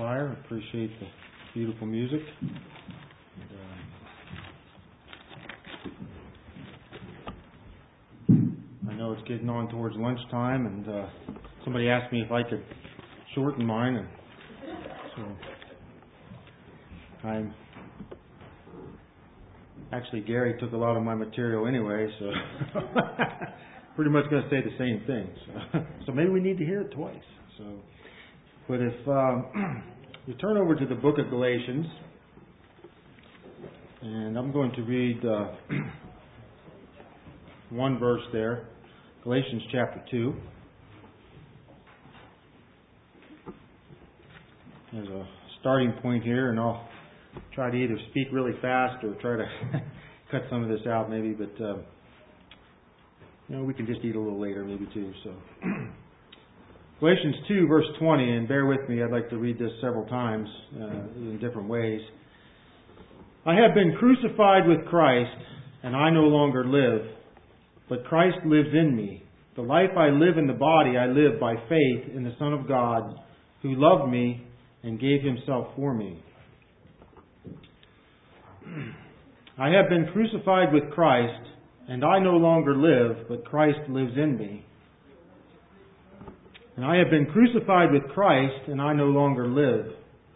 choir. I appreciate the beautiful music. I know it's getting on towards lunchtime, and somebody asked me if I could shorten mine, and so actually Gary took a lot of my material anyway, so pretty much going to say the same thing. So maybe we need to hear it twice. But if you turn over to the book of Galatians, and I'm going to read one verse there, Galatians chapter 2. There's a starting point here, and I'll try to either speak really fast or try to cut some of this out maybe, but we can just eat a little later maybe too. So Galatians 2 verse 20, and bear with me, I'd like to read this several times in different ways. I have been crucified with Christ, and I no longer live, but Christ lives in me. The life I live in the body I live by faith in the Son of God, who loved me and gave Himself for me. I have been crucified with Christ, and I no longer live, but Christ lives in me. And I have been crucified with Christ, and I no longer live.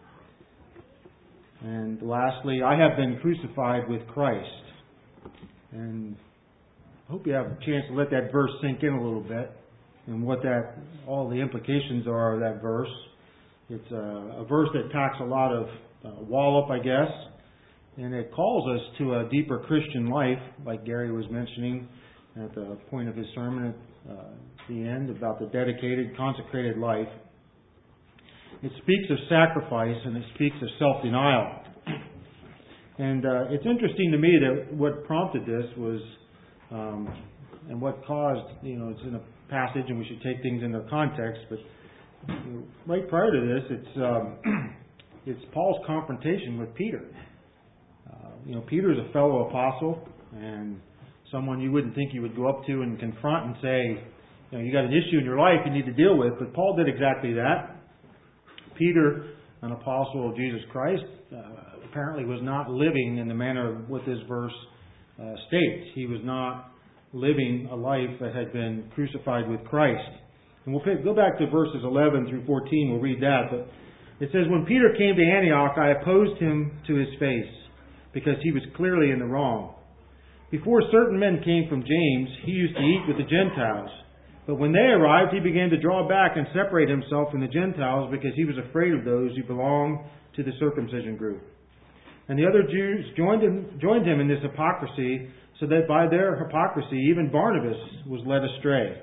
And lastly, I have been crucified with Christ. And I hope you have a chance to let that verse sink in a little bit, and what all the implications are of that verse. It's a verse that packs a lot of wallop, I guess. And it calls us to a deeper Christian life, like Gary was mentioning at the point of his sermon at the end about the dedicated, consecrated life. It speaks of sacrifice, and it speaks of self-denial. And it's interesting to me that what prompted this was, and what caused, it's in a passage, and we should take things into context, but right prior to this, it's Paul's confrontation with Peter. Peter is a fellow apostle and someone you wouldn't think you would go up to and confront and say, you got an issue in your life you need to deal with. But Paul did exactly that. Peter, an apostle of Jesus Christ, apparently was not living in the manner of what this verse states. He was not living a life that had been crucified with Christ. And we'll go back to verses 11 through 14. We'll read that. But it says, when Peter came to Antioch, I opposed him to his face, because he was clearly in the wrong. Before certain men came from James, he used to eat with the Gentiles. But when they arrived, he began to draw back and separate himself from the Gentiles, because he was afraid of those who belonged to the circumcision group. And the other Jews joined him in this hypocrisy, so that by their hypocrisy even Barnabas was led astray.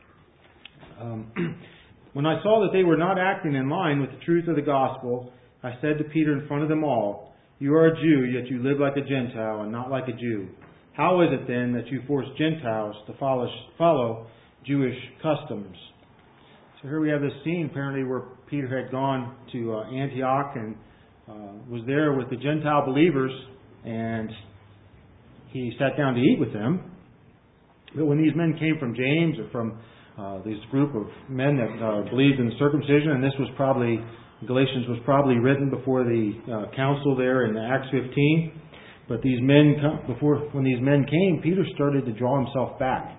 When I saw that they were not acting in line with the truth of the gospel, I said to Peter in front of them all, you are a Jew, yet you live like a Gentile and not like a Jew. How is it then that you force Gentiles to follow Jewish customs? So here we have this scene apparently where Peter had gone to Antioch and was there with the Gentile believers, and he sat down to eat with them. But when these men came from James, or from this group of men that believed in circumcision, and Galatians was probably written before the council there in Acts 15. But when these men came, Peter started to draw himself back.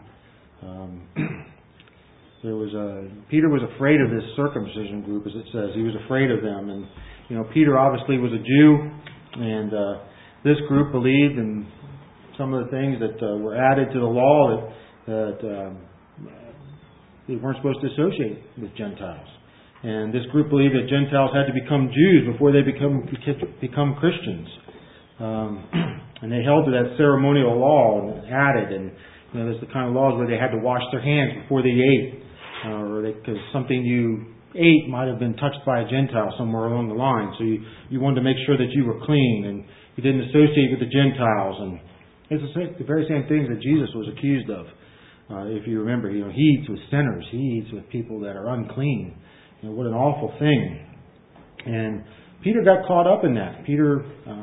Peter was afraid of this circumcision group, as it says. He was afraid of them, and Peter obviously was a Jew, and this group believed in some of the things that were added to the law that they weren't supposed to associate with Gentiles. And this group believed that Gentiles had to become Jews before they become Christians. And they held to that ceremonial law and added. And there's the kind of laws where they had to wash their hands before they ate, because something you ate might have been touched by a Gentile somewhere along the line. So you wanted to make sure that you were clean and you didn't associate with the Gentiles. And it's the very same things that Jesus was accused of. If you remember, he eats with sinners. He eats with people that are unclean. What an awful thing. And Peter got caught up in that. Peter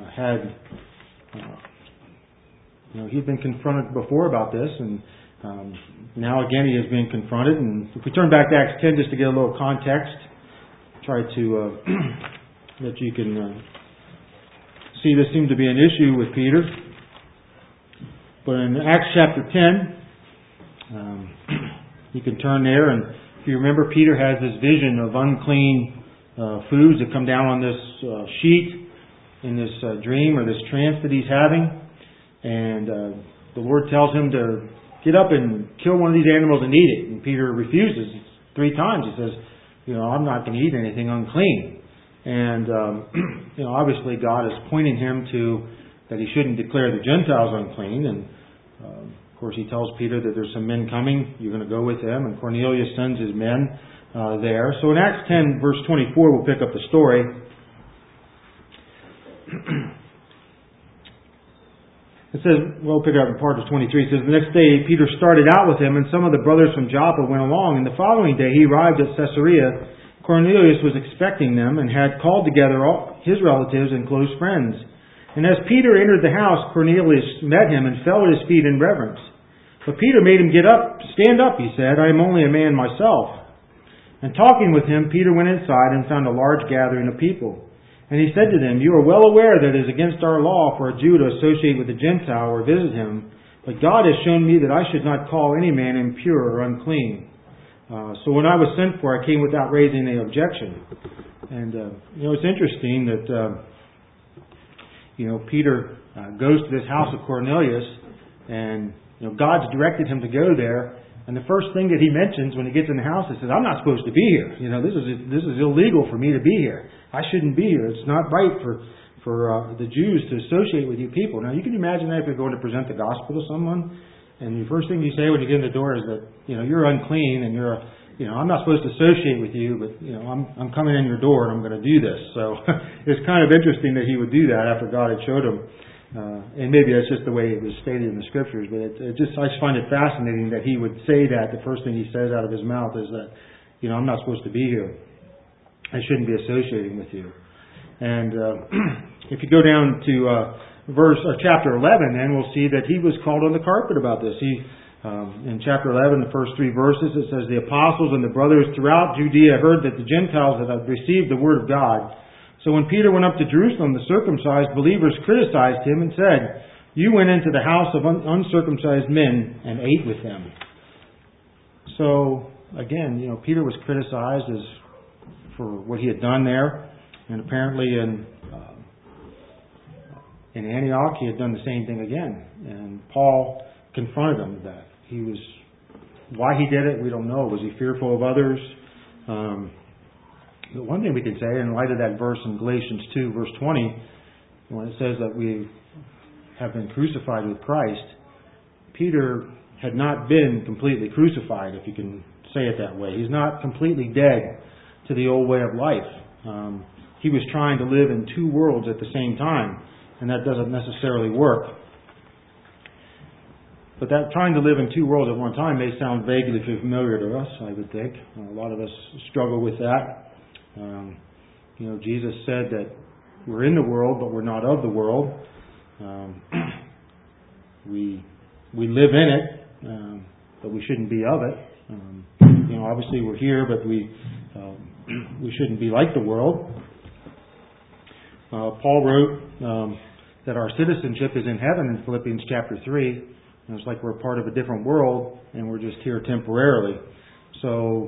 he'd been confronted before about this, and now again he is being confronted. And if we turn back to Acts 10 just to get a little context, try to that you can see this seemed to be an issue with Peter. But in Acts chapter 10, you can turn there, and if you remember, Peter has this vision of unclean foods that come down on this sheet in this dream or this trance that he's having. And the Lord tells him to get up and kill one of these animals and eat it. And Peter refuses 3 times. He says, I'm not going to eat anything unclean. And, obviously God is pointing him to that he shouldn't declare the Gentiles unclean. And, of course, he tells Peter that there's some men coming. You're going to go with them. And Cornelius sends his men there. So in Acts 10, verse 24, we'll pick up the story. It says, we'll pick it up in part of 23. It says, the next day Peter started out with him, and some of the brothers from Joppa went along. And the following day he arrived at Caesarea. Cornelius was expecting them and had called together all his relatives and close friends. And as Peter entered the house, Cornelius met him and fell at his feet in reverence. But Peter made him get up. Stand up, he said. I am only a man myself. And talking with him, Peter went inside and found a large gathering of people. And he said to them, you are well aware that it is against our law for a Jew to associate with a Gentile or visit him. But God has shown me that I should not call any man impure or unclean. So when I was sent for, I came without raising any objection. And, it's interesting that, Peter goes to this house of Cornelius, and, God's directed him to go there. And the first thing that he mentions when he gets in the house, he says, I'm not supposed to be here. This is illegal for me to be here. I shouldn't be here. It's not right for the Jews to associate with you people. Now, you can imagine that if you're going to present the gospel to someone, and the first thing you say when you get in the door is that, you're unclean, and I'm not supposed to associate with you, but, I'm coming in your door and I'm going to do this. So it's kind of interesting that he would do that after God had showed him. And maybe that's just the way it was stated in the Scriptures, but I just find it fascinating that he would say that. The first thing he says out of his mouth is that, I'm not supposed to be here. I shouldn't be associating with you. And if you go down to chapter 11, then we'll see that he was called on the carpet about this. In chapter 11, the first 3 verses, it says, the apostles and the brothers throughout Judea heard that the Gentiles had received the word of God. So when Peter went up to Jerusalem, the circumcised believers criticized him and said, you went into the house of uncircumcised men and ate with them. So, again, Peter was criticized for what he had done there. And apparently in Antioch, he had done the same thing again. And Paul confronted him with that. Why he did it, we don't know. Was he fearful of others? But one thing we can say, in light of that verse in Galatians 2, verse 20, when it says that we have been crucified with Christ, Peter had not been completely crucified, if you can say it that way. He's not completely dead to the old way of life. He was trying to live in 2 worlds at the same time, and that doesn't necessarily work. But that trying to live in 2 worlds at one time may sound vaguely familiar to us, I would think. A lot of us struggle with that. Jesus said that we're in the world, but we're not of the world. We live in it, but we shouldn't be of it. Obviously we're here, but we shouldn't be like the world. Paul wrote that our citizenship is in heaven in Philippians chapter 3. And it's like we're part of a different world, and we're just here temporarily. So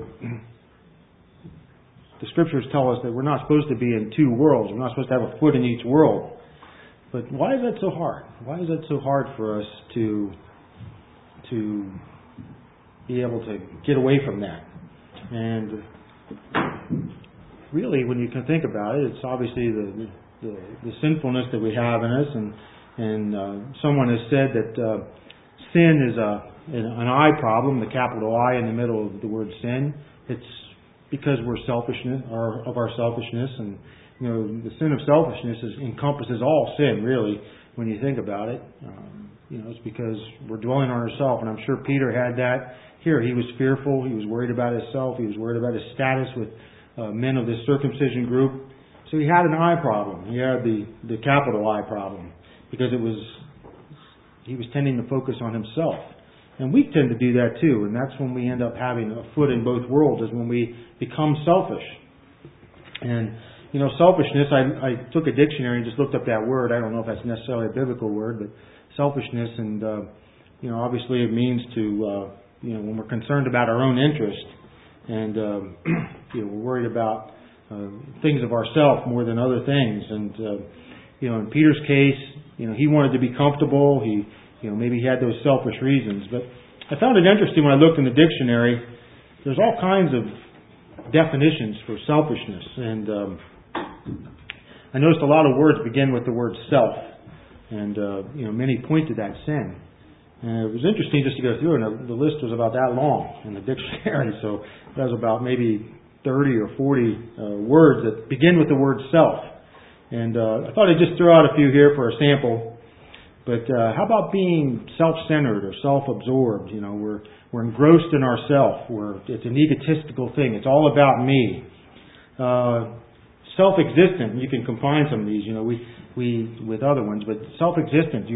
the Scriptures tell us that we're not supposed to be in 2 worlds. We're not supposed to have a foot in each world. But why is that so hard? Why is that so hard for us to be able to get away from that? And really, when you can think about it, it's obviously the sinfulness that we have in us. And someone has said that sin is an I problem, the capital I in the middle of the word sin. It's because we're selfishness, or of our selfishness, and the sin of selfishness encompasses all sin, really, when you think about it. It's because we're dwelling on ourselves, and I'm sure Peter had that here. He was fearful. He was worried about himself. He was worried about his status with men of this circumcision group. So he had an I problem. He had the capital I problem, because he was tending to focus on himself. And we tend to do that too, and that's when we end up having a foot in both worlds, is when we become selfish. And, selfishness, I took a dictionary and just looked up that word. I don't know if that's necessarily a biblical word, but selfishness, and, obviously it means to, when we're concerned about our own interest, and, we're worried about things of ourself more than other things. And, in Peter's case, he wanted to be comfortable. Maybe he had those selfish reasons. But I found it interesting when I looked in the dictionary. There's all kinds of definitions for selfishness, and I noticed a lot of words begin with the word self, and many point to that sin. And it was interesting just to go through, and the list was about that long in the dictionary. So that was about maybe 30 or 40 words that begin with the word self. And I thought I'd just throw out a few here for a sample. But how about being self-centered or self-absorbed? We're engrossed in ourself. It's an egotistical thing. It's all about me. Self-existent. You can combine some of these. We with other ones, but self-existent.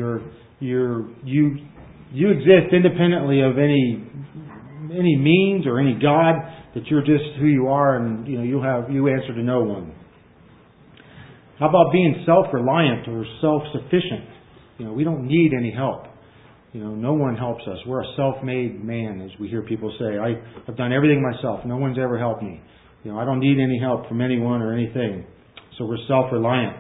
You exist independently of any means or any God. That you're just who you are, and you answer to no one. How about being self-reliant or self-sufficient? We don't need any help. No one helps us. We're a self-made man, as we hear people say. I've done everything myself. No one's ever helped me. I don't need any help from anyone or anything. So we're self-reliant.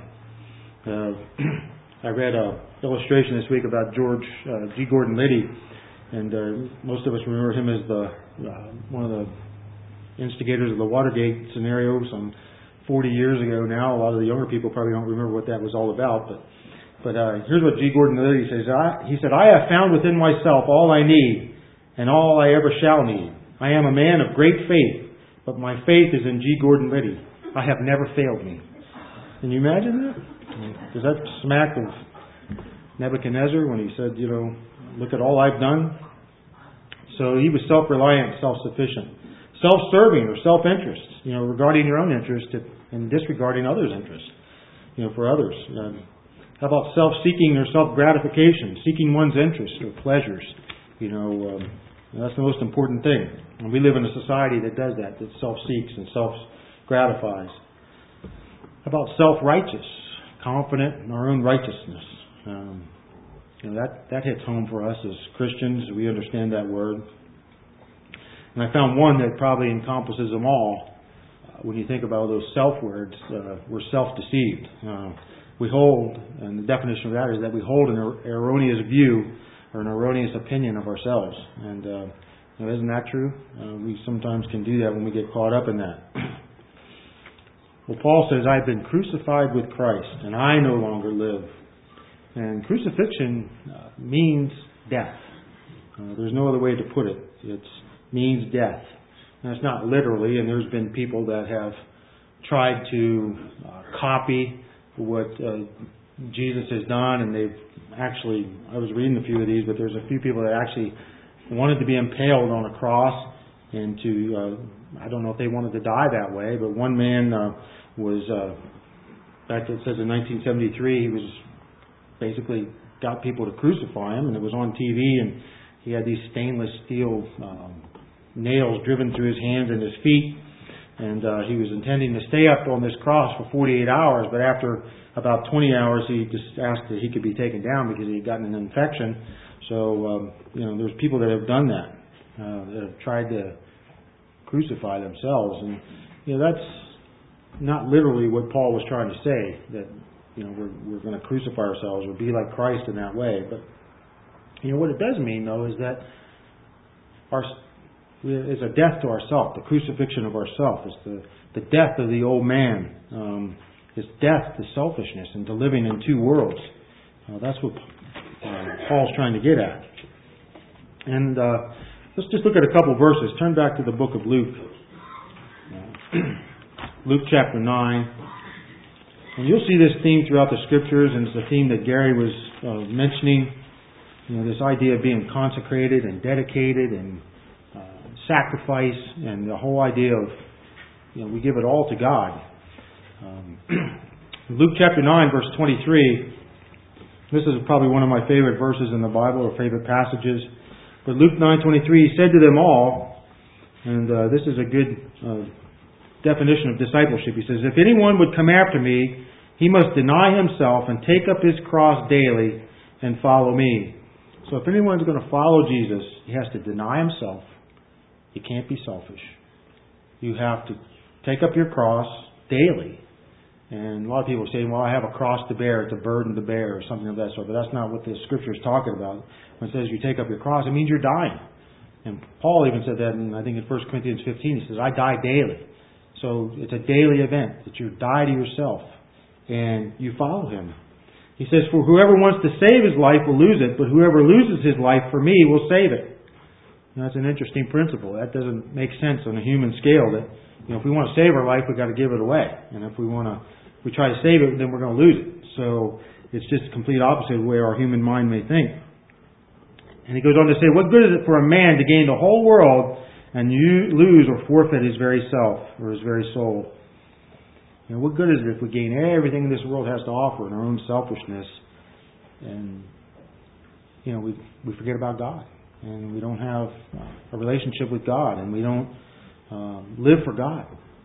I read an illustration this week about George G. Gordon Liddy, and most of us remember him as one of the instigators of the Watergate scenario some 40 years ago now. A lot of the younger people probably don't remember what that was all about, but here's what G. Gordon Liddy says. He said, "I have found within myself all I need and all I ever shall need. I am a man of great faith, but my faith is in G. Gordon Liddy. I have never failed me." Can you imagine that? Does that smack of Nebuchadnezzar when he said, look at all I've done? So he was self-reliant, self-sufficient. Self-serving or self-interest, regarding your own interest and disregarding others' interest, for others. How about self-seeking or self-gratification, seeking one's interest or pleasures? That's the most important thing. And we live in a society that does that self-seeks and self-gratifies. How about self-righteous, confident in our own righteousness? That hits home for us as Christians. We understand that word. And I found one that probably encompasses them all. When you think about those self-words, we're self-deceived. We hold, and the definition of that is that we hold an erroneous view or an erroneous opinion of ourselves. And isn't that true? We sometimes can do that when we get caught up in that. Well, Paul says, "I've been crucified with Christ, and I no longer live." And crucifixion means death. There's no other way to put it. It means death. And it's not literally, and there's been people that have tried to copy what Jesus has done, and they've actually, I was reading a few of these, but there's a few people that actually wanted to be impaled on a cross, and I don't know if they wanted to die that way, but one man was, in fact it says in 1973, he was basically got people to crucify him, and it was on TV, and he had these stainless steel nails driven through his hands and his feet, and he was intending to stay up on this cross for 48 hours, but after about 20 hours he just asked that he could be taken down because he had gotten an infection. So there's people that have done that, that have tried to crucify themselves, and that's not literally what Paul was trying to say, that we're going to crucify ourselves or be like Christ in that way. But what it does mean, though, is that it's a death to ourself. The crucifixion of ourself is the death of the old man. It's death to selfishness and to living in two worlds. That's what Paul's trying to get at. And let's just look at a couple verses. Turn back to the book of Luke. Luke chapter 9. And you'll see this theme throughout the Scriptures, and it's a theme that Gary was mentioning. This idea of being consecrated and dedicated and sacrifice, and the whole idea of, we give it all to God. Luke chapter 9, verse 23. This is probably one of my favorite verses in the Bible, or favorite passages. But Luke 9:23, he said to them all, and this is a good definition of discipleship. He says, if anyone would come after me, he must deny himself and take up his cross daily and follow me. So if anyone's going to follow Jesus, he has to deny himself. He can't be selfish. You have to take up your cross daily. And a lot of people say, well, I have a cross to bear, it's a burden to bear, or something of that sort. But that's not what the Scripture is talking about. When it says you take up your cross, it means you're dying. And Paul even said that, I think in 1 Corinthians 15, he says, I die daily. So it's a daily event that you die to yourself and you follow Him. He says, for whoever wants to save his life will lose it, but whoever loses his life for me will save it. And that's an interesting principle. That doesn't make sense on a human scale. That if we want to save our life, we've got to give it away. And if we try to save it, then we're going to lose it. So it's just the complete opposite of where our human mind may think. And he goes on to say, what good is it for a man to gain the whole world and you lose or forfeit his very self or his very soul? What good is it if we gain everything this world has to offer in our own selfishness and we forget about God and we don't have a relationship with God and we don't live for God?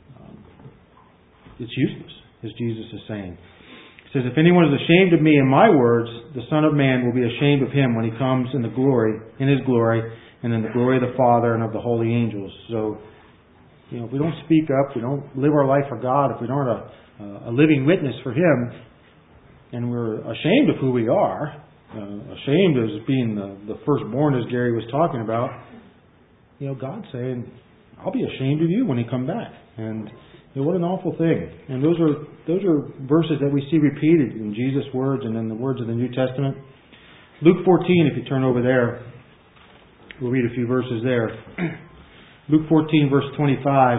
It's useless, as Jesus is saying. He says, if anyone is ashamed of me and my words, the Son of Man will be ashamed of him when he comes in His glory, and in the glory of the Father and of the holy angels. So, if we don't speak up, we don't live our life for God, if we don't have a living witness for Him, and we're ashamed of who we are, ashamed of being the firstborn, as Gary was talking about, God's saying, I'll be ashamed of you when you come back. And what an awful thing. And those are verses that we see repeated in Jesus' words and in the words of the New Testament. Luke 14, if you turn over there, we'll read a few verses there. Luke 14, verse 25.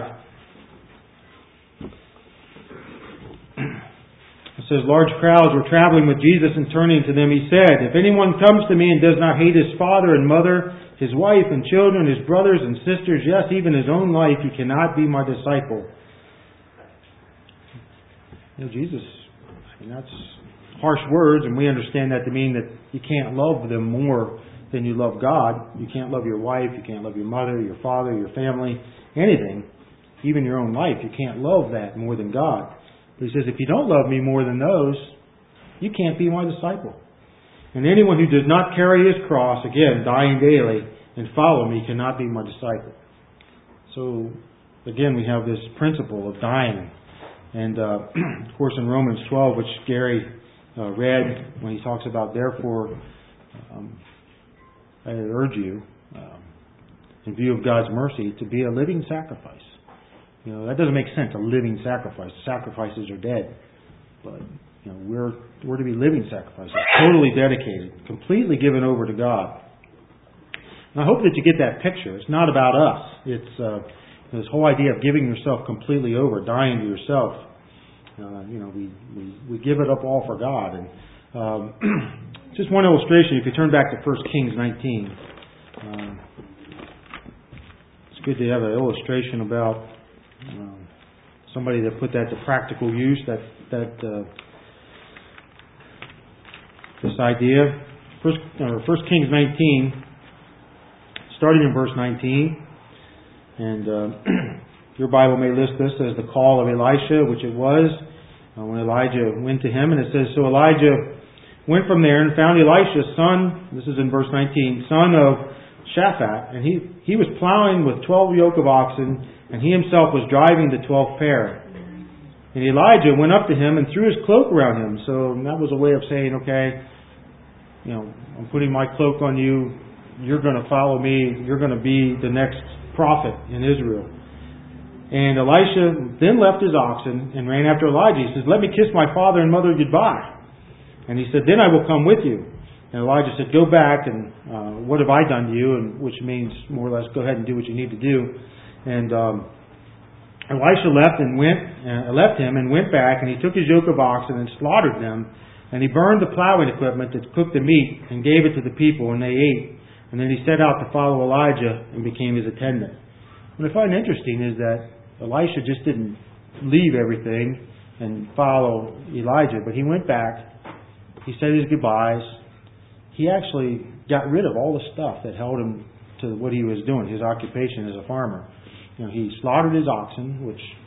It says, large crowds were traveling with Jesus, and turning to them, He said, if anyone comes to me and does not hate his father and mother, his wife and children, his brothers and sisters, yes, even his own life, he cannot be my disciple. Jesus, that's harsh words, and we understand that to mean that you can't love them more than you love God. You can't love your wife, you can't love your mother, your father, your family, anything, even your own life. You can't love that more than God. But He says, if you don't love me more than those, you can't be my disciple. And anyone who does not carry his cross, again, dying daily, and follow me cannot be my disciple. So, again, we have this principle of dying. And, of course, in Romans 12, which Gary read, when he talks about, therefore, I urge you, in view of God's mercy, to be a living sacrifice. That doesn't make sense, a living sacrifice. Sacrifices are dead. But, we're to be living sacrifices, totally dedicated, completely given over to God. And I hope that you get that picture. It's not about us. It's this whole idea of giving yourself completely over, dying to yourself. We give it up all for God. And just one illustration, if you turn back to 1 Kings 19. It's good to have an illustration about somebody that put that to practical use, this idea. 1 Kings 19, starting in verse 19. And your Bible may list this as the call of Elisha, which it was when Elijah went to him. And it says, so Elijah went from there and found Elisha, son, this is in verse 19, son of Shaphat. And he was plowing with 12 yoke of oxen, and he himself was driving the 12th pair. And Elijah went up to him and threw his cloak around him. So that was a way of saying, okay, I'm putting my cloak on you. You're going to follow me. You're going to be the next prophet in Israel. And Elisha then left his oxen and ran after Elijah. He says, let me kiss my father and mother goodbye. And he said, then I will come with you. And Elijah said, go back, and what have I done to you? And which means more or less, go ahead and do what you need to do. And Elisha left him and went back, and he took his yoke of oxen and slaughtered them. And he burned the plowing equipment that cooked the meat and gave it to the people, and they ate. And then he set out to follow Elijah and became his attendant. What I find interesting is that Elisha just didn't leave everything and follow Elijah, but he went back, he said his goodbyes. He actually got rid of all the stuff that held him to what he was doing, his occupation as a farmer. He slaughtered his oxen, which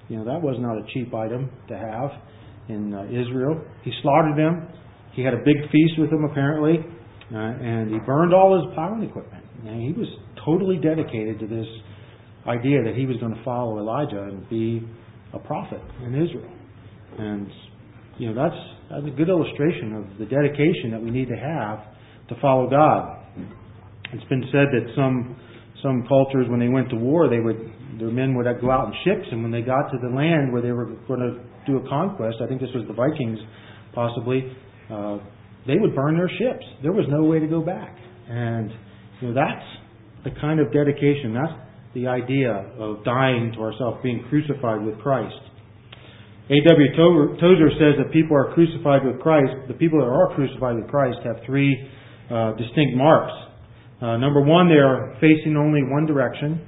That was not a cheap item to have in Israel. He slaughtered them. He had a big feast with them, apparently, and he burned all his plowing equipment. And he was totally dedicated to this idea that he was going to follow Elijah and be a prophet in Israel. And that's a good illustration of the dedication that we need to have to follow God. It's been said that some cultures, when they went to war, their men would go out in ships, and when they got to the land where they were going to do a conquest, I think this was the Vikings possibly, they would burn their ships. There was no way to go back. And that's the kind of dedication, that's the idea of dying to ourselves, being crucified with Christ. A.W. Tozer says that people are crucified with Christ. The people that are crucified with Christ have three distinct marks. Number one, they are facing only one direction.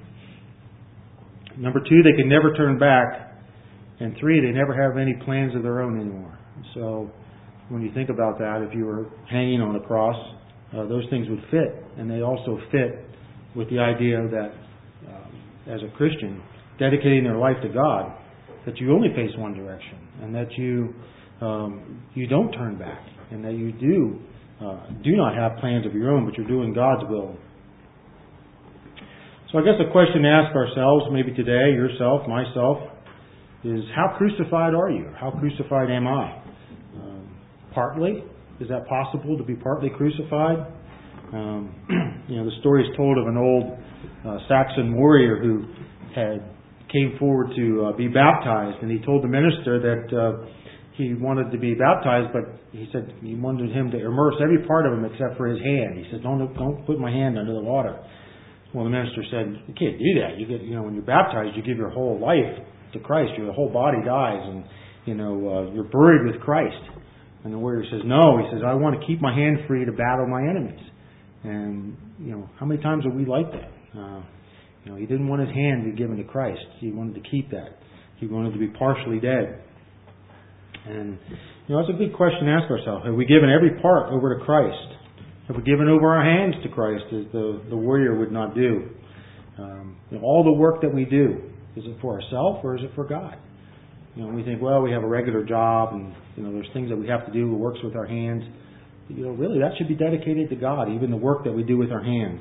Number two, they can never turn back. And three, they never have any plans of their own anymore. So when you think about that, if you were hanging on a cross, those things would fit. And they also fit with the idea that as a Christian, dedicating their life to God, that you only face one direction, and that you don't turn back, and that you do not have plans of your own, but you're doing God's will. So I guess a question to ask ourselves, maybe today, yourself, myself, is how crucified are you? How crucified am I? Partly? Is that possible to be partly crucified? The story is told of an old Saxon warrior who came forward to be baptized, and he told the minister that he wanted to be baptized, but he said he wanted him to immerse every part of him except for his hand. He said, "Don't put my hand under the water." Well, the minister said, "You can't do that. When you're baptized, you give your whole life to Christ. Your whole body dies, and you're buried with Christ." And the warrior says, "No." He says, "I want to keep my hand free to battle my enemies." And how many times are we like that? He didn't want his hand to be given to Christ. He wanted to keep that. He wanted to be partially dead. And that's a big question to ask ourselves. Have we given every part over to Christ? Have we given over our hands to Christ, as the warrior would not do? All the work that we do, is it for ourselves or is it for God? We think, well, we have a regular job, and there's things that we have to do. Who works with our hands? Really, that should be dedicated to God. Even the work that we do with our hands.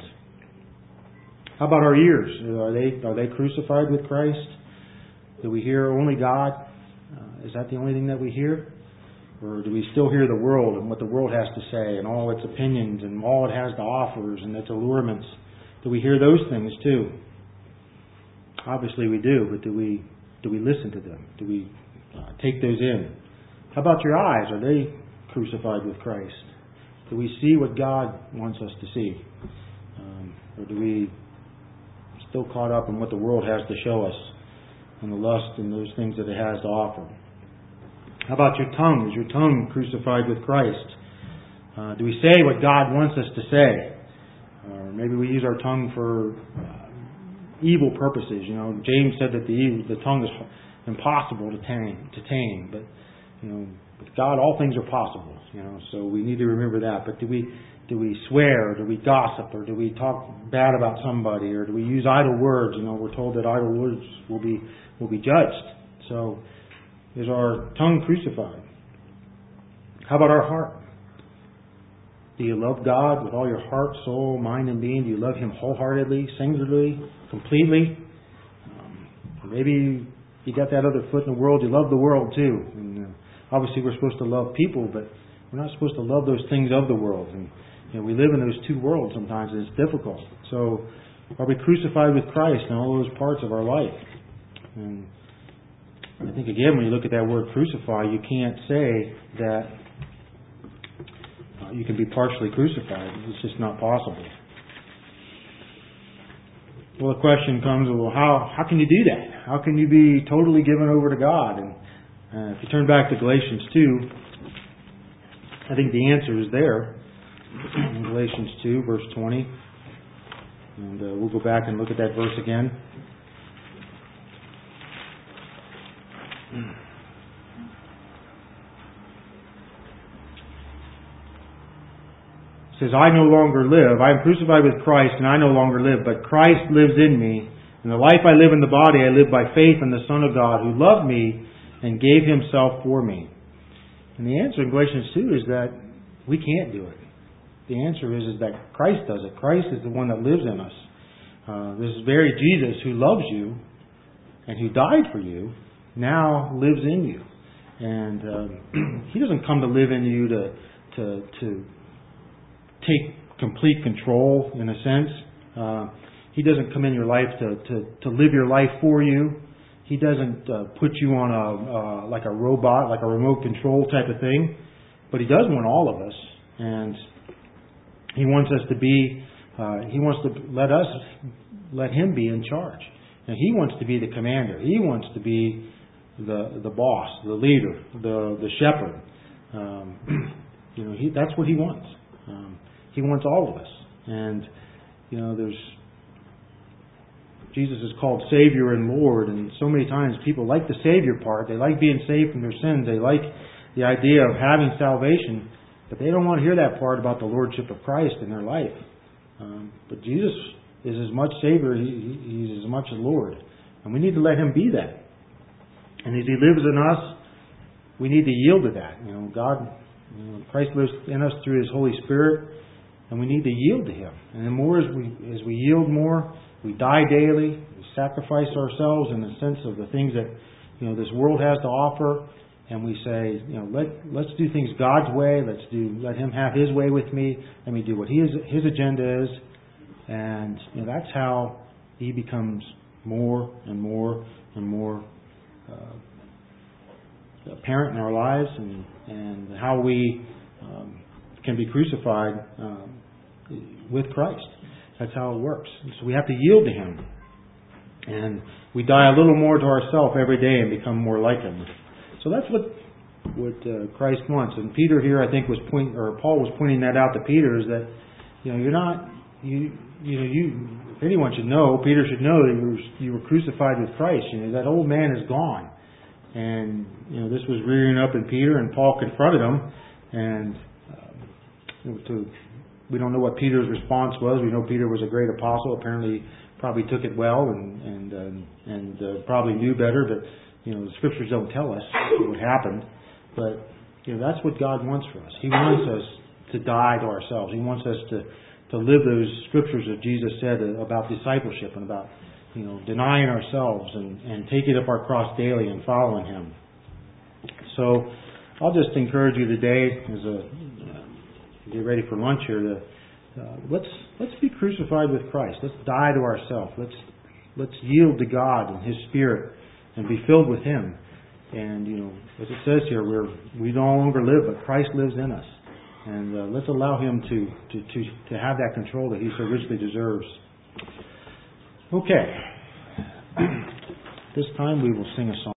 How about our ears? Are they crucified with Christ? Do we hear only God? Is that the only thing that we hear? Or do we still hear the world and what the world has to say and all its opinions and all it has to offer and its allurements? Do we hear those things too? Obviously we do, but do we listen to them? Do we take those in? How about your eyes? Are they crucified with Christ? Do we see what God wants us to see? Or do we still caught up in what the world has to show us and the lust and those things that it has to offer? How about your tongue? Is your tongue crucified with Christ? Do we say what God wants us to say? Or maybe we use our tongue for evil purposes. James said that the tongue is impossible to tame. But with God, all things are possible. So we need to remember that. But do we swear, or do we gossip, or do we talk bad about somebody, or do we use idle words? We're told that idle words will be judged. So is our tongue crucified? How about our heart? Do you love God with all your heart, soul, mind, and being? Do you love Him wholeheartedly, singularly, completely? Maybe you got that other foot in the world. You love the world too. And obviously we're supposed to love people, but we're not supposed to love those things of the world. And we live in those two worlds sometimes, and it's difficult. So are we crucified with Christ in all those parts of our life? And I think, again, when you look at that word crucify, you can't say that you can be partially crucified. It's just not possible. Well, the question comes, well, how can you do that? How can you be totally given over to God? And if you turn back to Galatians 2, I think the answer is there. In Galatians 2, verse 20. And we'll go back and look at that verse again. It says, I no longer live. I am crucified with Christ, and I no longer live, but Christ lives in me. In the life I live in the body, I live by faith in the Son of God, who loved me and gave Himself for me. And the answer in Galatians 2 is that we can't do it. The answer is that Christ does it. Christ is the one that lives in us. This very Jesus who loves you and who died for you now lives in you. And He doesn't come to live in you to take complete control, in a sense. He doesn't come in your life to live your life for you. He doesn't put you on like a robot, like a remote control type of thing. But He does want all of us. And He wants us to be, He wants to let Him be in charge. And He wants to be the commander. He wants to be the boss, the leader, the shepherd. That's what He wants. He wants all of us. And, Jesus is called Savior and Lord, and so many times people like the Savior part. They like being saved from their sins. They like the idea of having salvation, but they don't want to hear that part about the Lordship of Christ in their life. But Jesus is as much Savior, He's as much as Lord. And we need to let Him be that. And as He lives in us, we need to yield to that. Christ lives in us through His Holy Spirit, and we need to yield to Him. And the more as we yield more, we die daily, we sacrifice ourselves in the sense of the things that this world has to offer, and we say, let's do things God's way. Let Him have His way with me. Let me do what His agenda is, and that's how He becomes more and more and more apparent in our lives, and how we can be crucified with Christ. That's how it works. So we have to yield to Him. And we die a little more to ourselves every day and become more like Him. So that's what Christ wants. And Peter here, I think, Paul was pointing that out to Peter, is that you're not if anyone should know, Peter should know that you were crucified with Christ. That old man is gone. And this was rearing up in Peter, and Paul confronted him, and we don't know what Peter's response was. We know Peter was a great apostle. Apparently, probably took it well and probably knew better. But the Scriptures don't tell us what happened. But that's what God wants for us. He wants us to die to ourselves. He wants us to live those Scriptures that Jesus said about discipleship and about denying ourselves and taking up our cross daily and following Him. So I'll just encourage you today, as get ready for lunch here, let's be crucified with Christ. Let's die to ourselves. Let's yield to God and His Spirit and be filled with Him. And as it says here, we no longer live, but Christ lives in us. And let's allow Him to have that control that He so richly deserves. Okay. This time we will sing a song.